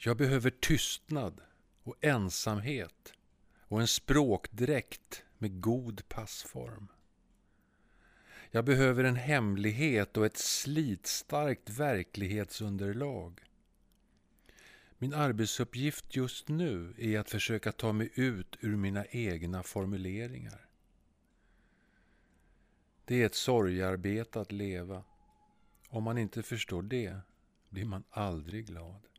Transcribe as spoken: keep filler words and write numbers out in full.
Jag behöver tystnad och ensamhet och en språkdräkt med god passform. Jag behöver en hemlighet och ett slitstarkt verklighetsunderlag. Min arbetsuppgift just nu är att försöka ta mig ut ur mina egna formuleringar. Det är ett sorgarbete att leva. Om man inte förstår det blir man aldrig glad.